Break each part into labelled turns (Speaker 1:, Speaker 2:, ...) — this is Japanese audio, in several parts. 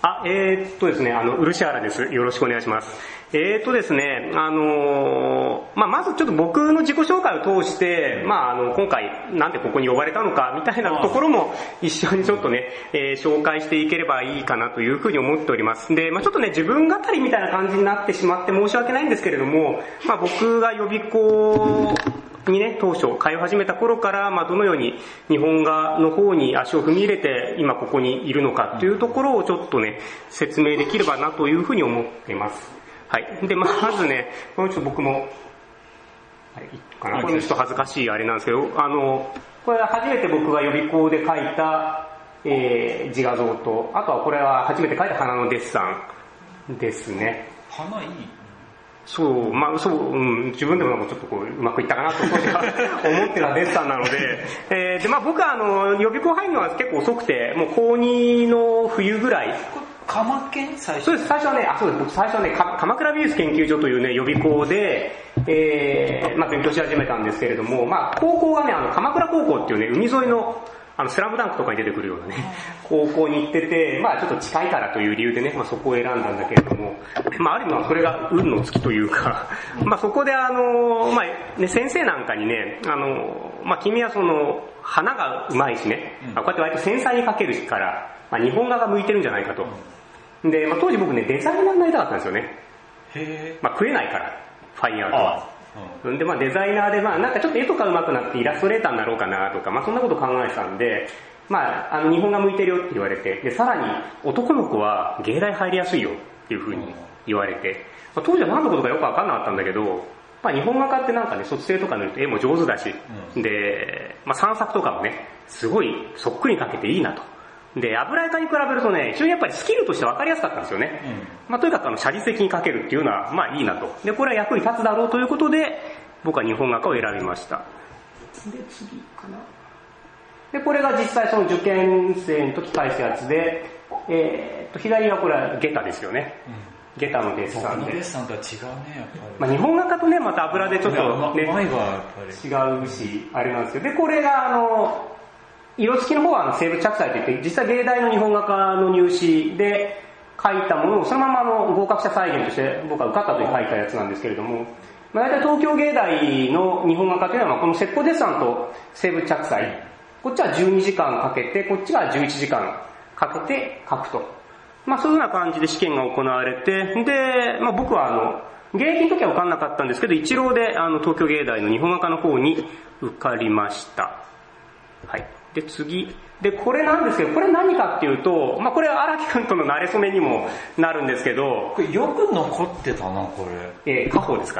Speaker 1: ですね、漆原です。よろしくお願いします。ですね、まずちょっと僕の自己紹介を通して、今回なんでここに呼ばれたのかみたいなところも一緒にちょっとね、紹介していければいいかなというふうに思っております。で、ちょっとね、自分語りみたいな感じになってしまって申し訳ないんですけれども、僕が予備校にね、当初通い始めた頃から、どのように日本画の方に足を踏み入れて今ここにいるのかというところをちょっとね、説明できればなというふうに思っています。はい。で、まずね、これちょっと僕も、これちょっと恥ずかしいあれなんですけど、これは初めて僕が予備校で描いた、自画像と、あとはこれは初めて描いた花のデッサンですね。
Speaker 2: 花いい？
Speaker 1: そう、自分でもちょっとうまくいったかなと思ってたデッサンなので、で、僕は予備校入るのは結構遅くて、もう高2の冬ぐらい。
Speaker 2: 鎌研最初？
Speaker 1: そうです、最初はね、僕最初はね、鎌倉美術研究所というね、予備校で、勉強し始めたんですけれども、高校はね、鎌倉高校っていうね、海沿いの、スラムダンクとかに出てくるようなね、高校に行ってて、ちょっと近いからという理由でね、そこを選んだんだけれども、ある意味それが運の尽きというか、そこで先生なんかにね、君は花が上手いしね、こうやって割と繊細に描けるから、日本画が向いてるんじゃないかと。で、当時僕ね、デザイナーになりたかったんですよね。食えないから、ファイヤーとは。で、デザイナーで、なんかちょっと絵とか上手くなってイラストレーターになろうかなとか、そんなこと考えてたんで、日本が向いてるよって言われて、で、さらに男の子は芸大入りやすいよっていう風に言われて、当時は何のことかよくわかんなかったんだけど、日本画家ってなんかね、卒生とか塗ると絵も上手だし、で、散策とかもね、すごいそっくり描けていいなと。で、油絵家に比べるとね、非常にやっぱりスキルとして分かりやすかったんですよね。とにかく写実的に描けるっていうのはいいなと。で、これは役に立つだろうということで、僕は日本画家を選びました。で、次かな。で、これが実際その受験生の時返すやつで、左はこれは下駄ですよね。下駄のデッサンで。
Speaker 2: デッサンとは違うね、やっぱり。
Speaker 1: 日本画家とね、また油でちょっとね、違うし、あれなんですけど、で、これが色付きの方は西部着彩といって、実際芸大の日本画家の入試で書いたものをそのまま合格者再現として僕は受かったという書いたやつなんですけれども、大体東京芸大の日本画家というのはこの石膏デッサンと西部着彩、こっちは12時間かけて、こっちは11時間かけて書くと。そういうような感じで試験が行われて、で、僕は現役の時は受かんなかったんですけど、一浪で東京芸大の日本画家の方に受かりました。はい。で、次。で、これなんですけど、これ何かっていうと、これは荒木くんとの馴れ初めにもなるんですけど、
Speaker 2: これよく残ってたな、これ。
Speaker 1: 家宝ですから。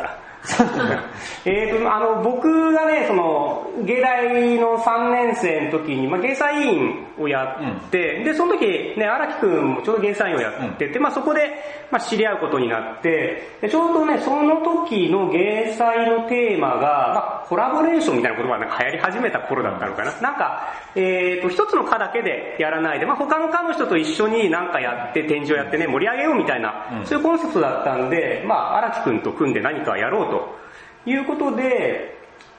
Speaker 1: 僕がね、芸大の3年生の時に、芸祭委員をやって、で、その時、ね、荒木くんもちょうど芸祭委員をやってて、そこで、知り合うことになって、でちょうどね、その時の芸祭のテーマが、コラボレーションみたいな言葉が流行り始めた頃だったのかな。なんか、一つの科だけでやらないで、他の科の人と一緒になんかやって、展示をやってね、盛り上げようみたいな、そういうコンセプトだったんで、荒木くんと組んで何かやろうということで、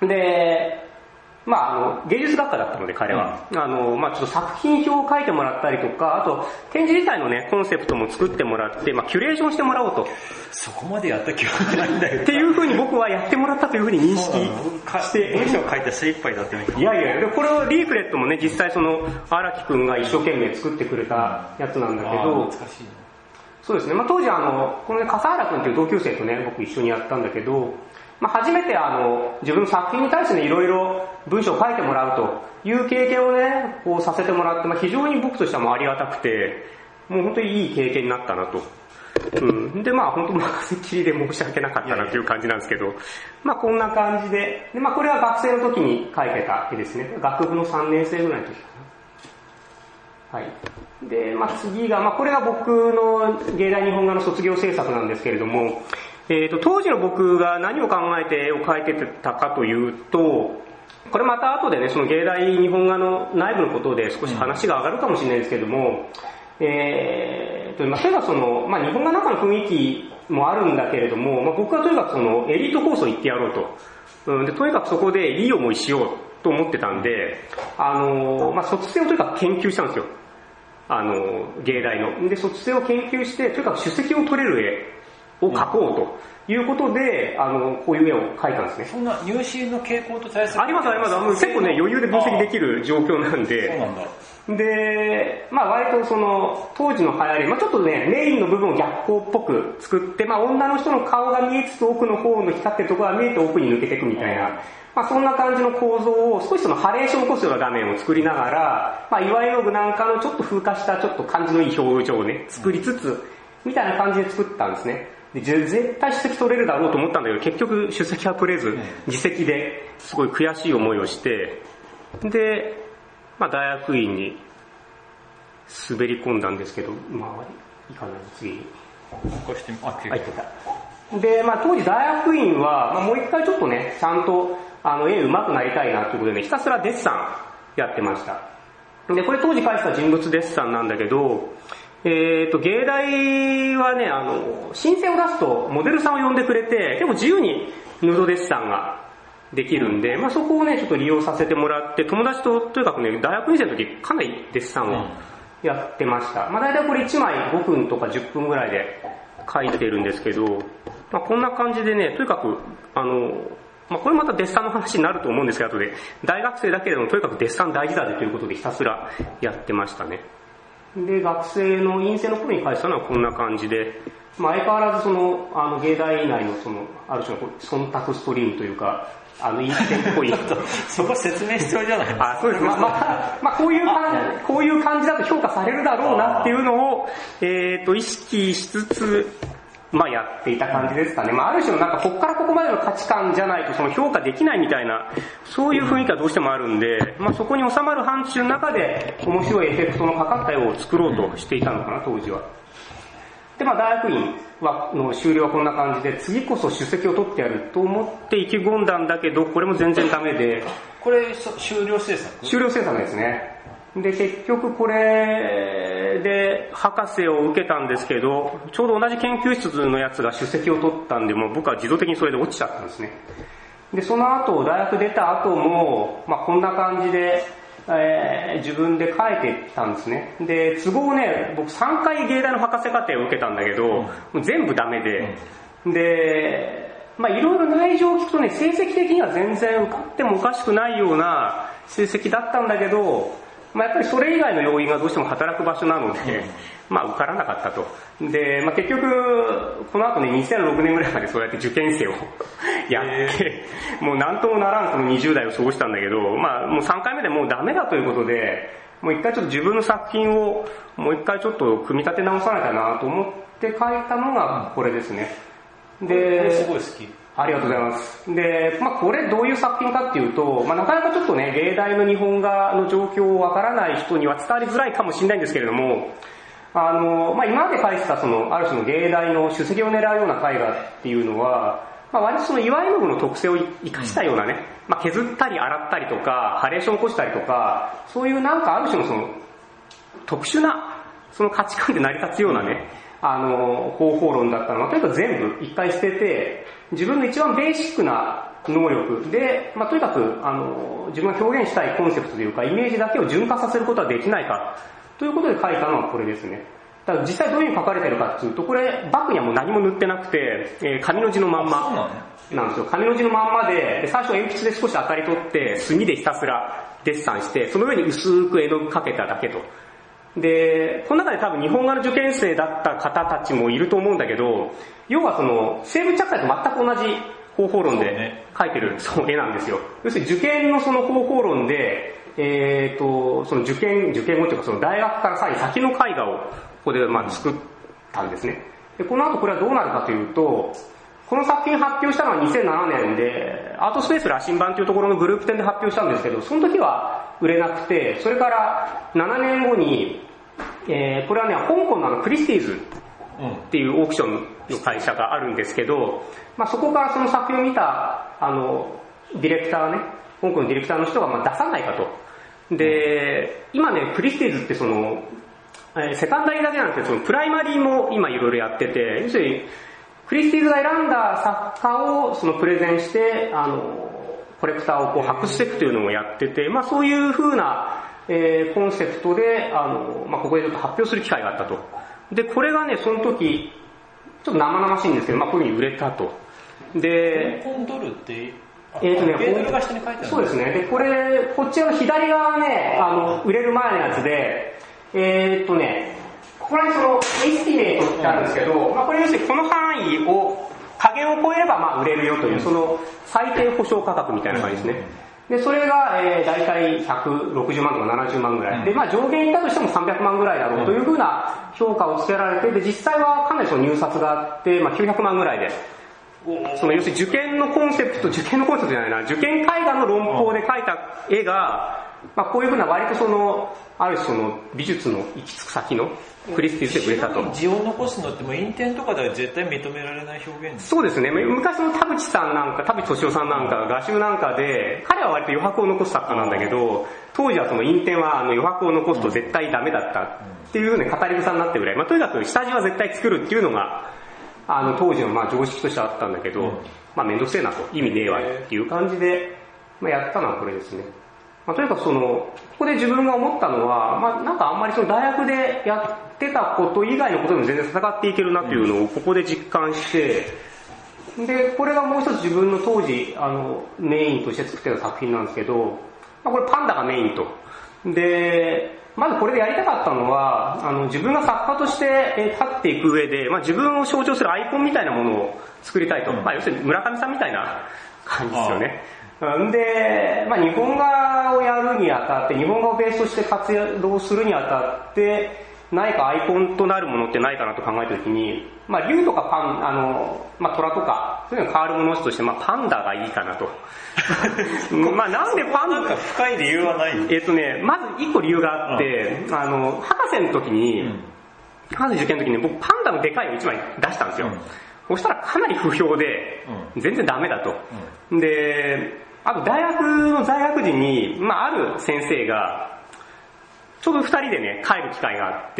Speaker 1: 芸術学科だったので彼は、ちょっと作品表を書いてもらったりとか、あと展示自体のね、コンセプトも作ってもらって、キュレーションしてもらおうと。
Speaker 2: そこまでやった記憶ないんだよ。
Speaker 1: っていう風に僕はやってもらったという風に認識して。
Speaker 2: 文章を書いて精一杯だったみたいな。
Speaker 1: いやいや、これをリーフレットもね、実際荒木くんが一生懸命作ってくれたやつなんだけど、
Speaker 2: 懐かしいね。
Speaker 1: そうですね、当時このね、笠原くんっていう同級生とね、僕一緒にやったんだけど、初めて自分の作品に対してね、いろいろ文章を書いてもらうという経験をね、こうさせてもらって、非常に僕としてはもうありがたくて、もう本当にいい経験になったなと。で、本当任せっきりで申し訳なかったなという感じなんですけど、こんな感じで、これは学生の時に描いてた絵ですね。学部の3年生ぐらいの時かな。はい。で、次が、これが僕の芸大日本画の卒業制作なんですけれども、当時の僕が何を考えて絵を描いてたかというと、これまた後でね、その芸大日本画の内部のことで少し話が上がるかもしれないですけれども、例えば日本画の中の雰囲気もあるんだけれども、僕はとにかくエリートコースを行ってやろうと。で、とにかくそこでいい思いしようと思ってたんで、卒生をとにかく研究したんですよ。 芸大の。で、卒生を研究して、とにかく主席を取れる絵を描こうということで、こういう絵を描いたんですね。
Speaker 2: そんな入試の傾向と対策
Speaker 1: ありますあります。結構ね、余裕で分析できる状況なんで。
Speaker 2: そうなんだ。
Speaker 1: で、割と当時の流行り、ちょっとね、メインの部分を逆光っぽく作って、女の人の顔が見えつつ奥の方の光ってるところが見えて奥に抜けていくみたいな、そんな感じの構造を少しハレーションを起こすような画面を作りながら、岩絵の具なんかのちょっと風化したちょっと感じのいい表情をね、作りつつ、みたいな感じで作ったんですね。で絶対主席取れるだろうと思ったんだけど、結局主席は取れず、自責ですごい悔しい思いをして、で、大学院に滑り込んだんですけど、いいかな、次。入ってた。で、当時大学院は、もう一回ちょっとね、ちゃんと絵上手くなりたいなということでね、ひたすらデッサンやってました。で、これ当時描いてた人物デッサンなんだけど、芸大はね、申請を出すとモデルさんを呼んでくれて、結構自由にヌードデッサンができるんで、そこをね、ちょっと利用させてもらって、友達ととにかくね、大学院生の時かなりデッサンをやってました。大体これ1枚5分とか10分ぐらいで描いてるんですけど、こんな感じでね、とにかく、これまたデッサンの話になると思うんですけど、後で、大学生だけでもとにかくデッサン大事だねということでひたすらやってましたね。で、学生の院生の頃に書いてたのはこんな感じで、相変わらず芸大内のある種の忖度ストリームというか、院生っぽい。
Speaker 2: そこ説明必要じゃないですか。
Speaker 1: そうです。こういう感じだと評価されるだろうなっていうのを、意識しつつ、やっていた感じですかね。ある種のこっからここまでの価値観じゃないと評価できないみたいな、そういう雰囲気はどうしてもあるんで、そこに収まる範疇の中で面白いエフェクトのかかった絵を作ろうとしていたのかな、当時は。で、大学院の終了はこんな感じで、次こそ主席を取ってやると思って意気込んだんだけど、これも全然ダメで。
Speaker 2: これ、修了制作？
Speaker 1: 修了制作ですね。で、結局これで博士を受けたんですけど、ちょうど同じ研究室のやつが主席を取ったんで、もう僕は自動的にそれで落ちちゃったんですね。で、その後、大学出た後も、こんな感じで、自分で書いていったんですね。で、都合ね、僕3回芸大の博士課程を受けたんだけど、もう全部ダメで、で、いろいろ内情を聞くとね、成績的には全然受かってもおかしくないような成績だったんだけど、やっぱりそれ以外の要因がどうしても働く場所なので、受からなかったと。で、結局、この後ね、2006年ぐらいまでそうやって受験生をやって、もうなんともならんその20代を過ごしたんだけど、もう3回目でもうダメだということで、もう一回ちょっと自分の作品をもう一回ちょっと組み立て直さなきゃなと思って書いたのがこれですね。
Speaker 2: で、すごい好き。
Speaker 1: ありがとうございます。で、これどういう作品かっていうと、なかなかちょっとね、芸大の日本画の状況をわからない人には伝わりづらいかもしれないんですけれども、今まで描いてたある種の芸大の主席を狙うような絵画っていうのは、割と岩絵の具の特性を生かしたようなね、削ったり洗ったりとか、ハレーションを起こしたりとか、そういうある種の特殊な価値観で成り立つようなね、方法論だったのは、とにかく全部一回捨てて、自分の一番ベーシックな能力で、とにかく自分が表現したいコンセプトというか、イメージだけを潤滑させることはできないか、ということで書いたのはこれですね。だから実際どういうふうに書かれてるかっていうと、これバックにはもう何も塗ってなくて、紙の字のまんまなんですよ。紙の字のまんまで、最初鉛筆で少し明かり取って、墨でひたすらデッサンして、その上に薄く絵の具かけただけと。で、この中で多分日本画の受験生だった方たちもいると思うんだけど、要は生物着彩と全く同じ方法論で描いてる絵なんですよ。要するに受験の方法論で、受験後というか大学からさらに先の絵画をここで作ったんですね。で、この後これはどうなるかというと、この作品発表したのは2007年で、アートスペース羅針盤というところのグループ展で発表したんですけど、その時は売れなくて、それから7年後に、これはね、香港のクリスティーズっていうオークションの会社があるんですけど、そこからその作品を見た、ディレクターね、香港のディレクターの人が出さないかと。で、今ね、クリスティーズってセカンダリーだけじゃなくて、プライマリーも今いろいろやってて、要するに、クリスティーズが選んだ作家をプレゼンして、コレクターを発掘していくというのをやってて、そういう風なコンセプトで、ここでちょっと発表する機会があったと。で、これがね、その時、ちょっと生々しいんですけど、こういう風に売れたと。で、
Speaker 2: 香港ドルって、
Speaker 1: 米
Speaker 2: ドルが下に書いてある。
Speaker 1: そうですね。で、こっちの左側はね、売れる前のやつで、ここら辺その、エスティメイトってあるんですけど、これ要するにこの範囲を、下限を超えれば売れるよという、その最低保証価格みたいな感じですね。で、それが、大体160万とか70万ぐらい。で、上限いったとしても300万ぐらいだろうというふうな評価をつけられて、で、実際はかなりその入札があって、900万ぐらいで、その要するに受験のコンセプトじゃないな、受験絵画の論法で描いた絵が、こういうふうな割とその、ある種その美術の行き着く先のクリスティーズで売れたと。
Speaker 2: 字を残すのってもう印典とかでは絶対認められない表現。
Speaker 1: そうですね。昔の田淵さんなんか、田淵俊夫さんなんか、画集なんかで、彼は割と余白を残す作家なんだけど、当時はその印典は余白を残すと絶対ダメだったっていうふうに語り草になってるぐらい、とにかく下地は絶対作るっていうのが、当時の常識としてあったんだけど、めんどくせえなと、意味ねえわっていう感じで、やったのはこれですね。とにかくその、ここで自分が思ったのは、なんかあんまりその大学でやってたこと以外のことでも全然戦っていけるなっていうのをここで実感して、で、これがもう一つ自分の当時、メインとして作ってた作品なんですけど、これパンダがメインと。で、まずこれでやりたかったのは、自分が作家として立っていく上で、自分を象徴するアイコンみたいなものを作りたいと。要するに村上さんみたいな感じですよね。で、日本画をやるにあたって、日本画をベースとして活動するにあたって、何かアイコンとなるものってないかなと考えたときに、竜とか虎とか、そういうの変わるものとして、パンダがいいかなと。なんでパンダ
Speaker 2: なんか深い理由はない？
Speaker 1: まず一個理由があって、博士の時に、博士受験の時に僕パンダのでかいの1枚出したんですよ。そしたらかなり不評で、全然ダメだと。で、あと大学の在学時に、ある先生が、ちょうど二人でね、帰る機会があって、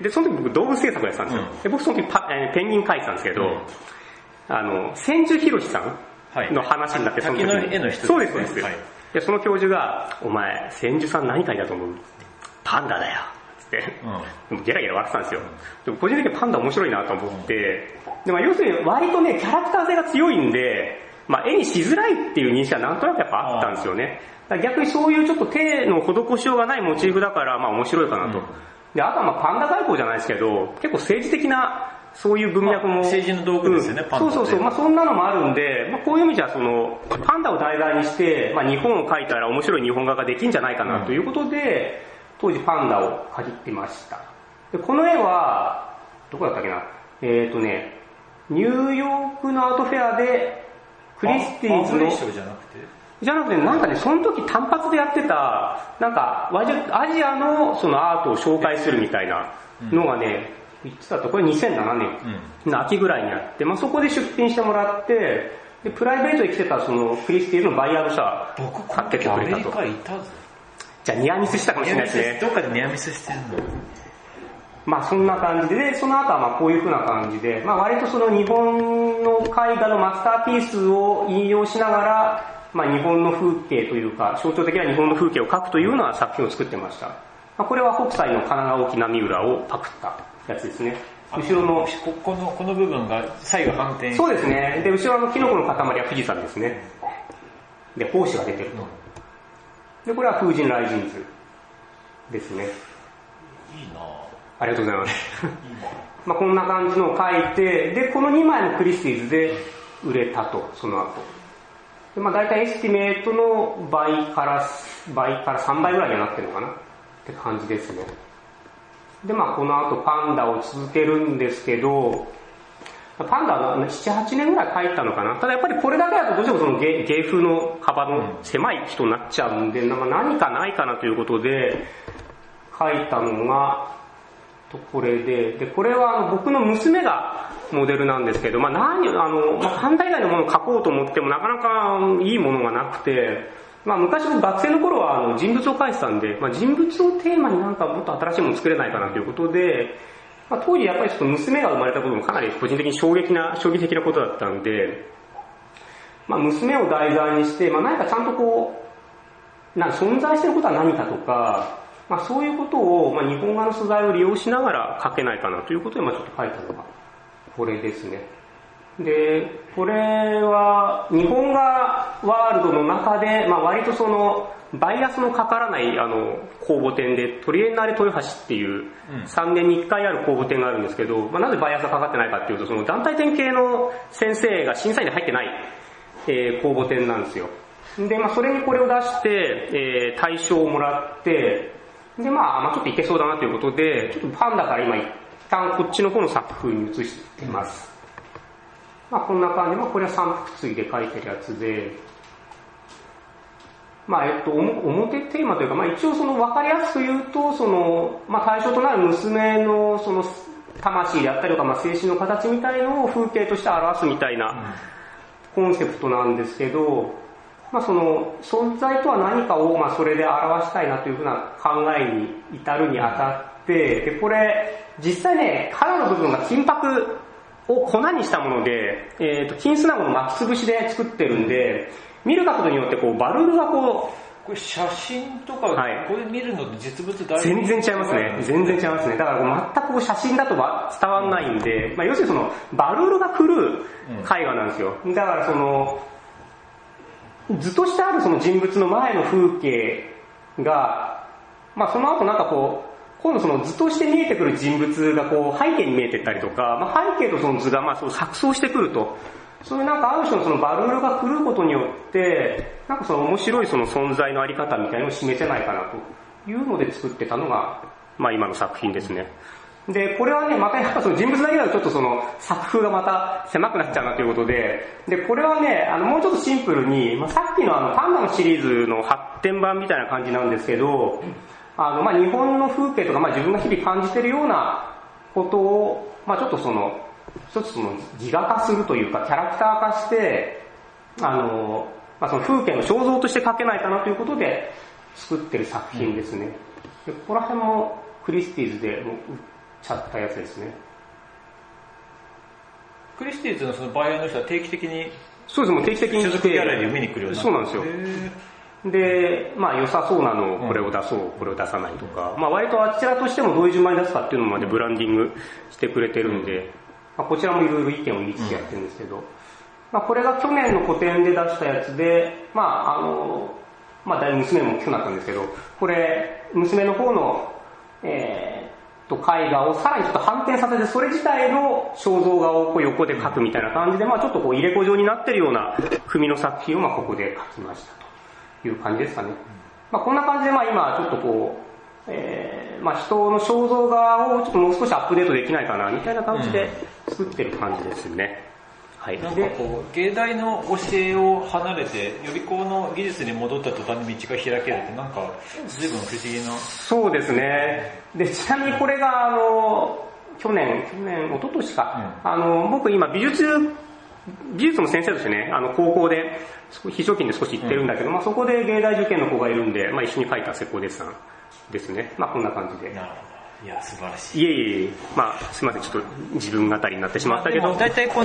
Speaker 1: で、その時僕動物制作やってたんですよ。で僕その時ペンギン描いてたんですけど、千住博さんの話になって、
Speaker 2: その時の絵の人
Speaker 1: そうです、そうです。で、その教授が、お前、千住さん何描いたと思う？パンダだよ。でもゲラゲラ笑ってたんですよ。でも個人的にパンダ面白いなと思って、で要するに割とね、キャラクター性が強いんで、絵にしづらいっていう認識はなんとなくやっぱあったんですよね。逆にそういうちょっと手の施しようがないモチーフだから面白いかなと。で、あとはパンダ外交じゃないですけど、結構政治的なそういう文脈も。
Speaker 2: 政治の道具ですよね、パンダって。
Speaker 1: そう。そんなのもあるんで、こういう意味じゃその、パンダを題材にして、日本を描いたら面白い日本画ができんじゃないかなということで、当時パンダを描いてました。で、この絵は、どこだったっけな？ニューヨークのアートフェアで、クリスティーズの、じゃなくて、なんかね、その時単発でやってた、なんか、アジアのそのアートを紹介するみたいなのがね、いつだった？これ2007年の秋ぐらいにあって、そこで出品してもらって、で、プライベートで来てたそのクリスティーズのバイヤーの人は買ってきてくれたと。
Speaker 2: 僕、アメリカいたぞ。
Speaker 1: じゃあニアミスしたかもしれないですね。
Speaker 2: どっかでニアミスしてるの？
Speaker 1: そんな感じで、その後はこういう風な感じで、割とその日本の絵画のマスターピースを引用しながら、日本の風景というか、象徴的な日本の風景を描くというような作品を作ってました。これは北斎の神奈川沖浪浦をパクったやつですね。後ろの、
Speaker 2: この部分が左右反転。
Speaker 1: そうですね。で、後ろのキノコの塊は富士山ですね。で、胞子が出てると。で、これは風神雷神図ですね。
Speaker 2: いいなぁ。
Speaker 1: ありがとうございます。こんな感じのを書いて、で、この2枚のクリスティーズで売れたと、その後。で、大体エスティメートの倍から3倍ぐらいにはなってるのかなって感じですね。で、この後パンダを続けるんですけど、パンダは7、8年ぐらい描いたのかな。ただやっぱりこれだけだとどうしてもその芸風の幅の狭い人になっちゃうんで、何かないかなということで描いたのが、これで、これは僕の娘がモデルなんですけど、パンダ以外のものを描こうと思ってもなかなかいいものがなくて、昔僕学生の頃は人物を描いてたんで、人物をテーマになんかもっと新しいものを作れないかなということで、当時やっぱりちょっと娘が生まれたこともかなり個人的に衝撃的なことだったんで、娘を題材にして、何かちゃんと存在していることは何かとか、 そういうことを、日本画の素材を利用しながら描けないかなということで、ちょっと描いたのがこれですね。で、これは日本画ワールドの中で、割とそのバイアスのかからない公募展で、トリエンナーレ豊橋っていう3年に1回ある公募展があるんですけど、なぜバイアスがかかってないかっていうと、その団体展系の先生が審査員に入ってない、公募展なんですよ。で、それにこれを出して、大賞をもらって、で、ちょっといけそうだなということで、ちょっとパンダから今一旦こっちの方の作風に移してます。こんな感じで、これは三腹椎で描いてるやつで、表テーマというか、一応その分かりやすく言うと、その、対象となる娘のその魂であったりとか、精神の形みたいのを風景として表すみたいなコンセプトなんですけど、その存在とは何かをそれで表したいなというふうな考えに至るにあたって、で、これ実際ね、肌の部分が金箔を粉にしたもので、金砂子の巻きつぶしで作ってるんで、見る角度によってバルールが
Speaker 2: これ写真とか、これ見るのと実物だいぶ
Speaker 1: 全然違いますね。全然違いますね。だから全く写真だと伝わんないんで、要するにそのバルールが来る絵画なんですよ。だからその図としてあるその人物の前の風景が、その後今度その図として見えてくる人物が背景に見えてったりとか、背景とその図がそう錯綜してくると、そういうある種のそのバルールが来ることによって、その面白いその存在のあり方みたいなのを示せないかなというので作ってたのが、今の作品ですね。で、これはね、やっぱその人物だけだとちょっとその作風がまた狭くなっちゃうなということで、で、これはね、もうちょっとシンプルに、さっきのパンダのシリーズの発展版みたいな感じなんですけど、日本の風景とか、自分が日々感じてるようなことを、ちょっとその、一つその自我化するというか、キャラクター化して、その風景の肖像として描けないかなということで作ってる作品ですね。で、ここら辺もクリスティーズでもう売っちゃったやつですね。
Speaker 2: クリスティーズのそのバイヤーの人は定期的に、
Speaker 1: そうです、もう定期的に
Speaker 2: 所属ギャラリーを見に来るような。
Speaker 1: そうなんですよ。で、良さそうなのをこれを出そう、これを出さないとか、割とあちらとしてもどういう順番に出すかっていうのまでブランディングしてくれてるんで、こちらもいろいろ意見を言いつつやってるんですけど、これが去年の個展で出したやつで、だいぶ娘も大きくなったんですけど、これ、娘の方の、絵画をさらにちょっと反転させて、それ自体の肖像画を横で描くみたいな感じで、ちょっと入れ子状になってるような組の作品をここで描きましたという感じですかね。こんな感じで今ちょっと人の肖像画をちょっともう少しアップデートできないかなみたいな感じで作ってる感じですね。はい。
Speaker 2: 芸大の教えを離れて予備校の技術に戻った途端に道が開けるって随分不思議な。
Speaker 1: そうですね。で、ちなみにこれが去年、一昨年か、僕今美術の先生としてね、高校で非常勤で少し行ってるんだけど、そこで芸大受験の子がいるんで、一緒に描いた施工デッサンですね。こんな感じで。
Speaker 2: なるほど。いや、素晴らしい。
Speaker 1: いえいえ、すいません、ちょっと自分語りになってしまったけど。
Speaker 2: 大体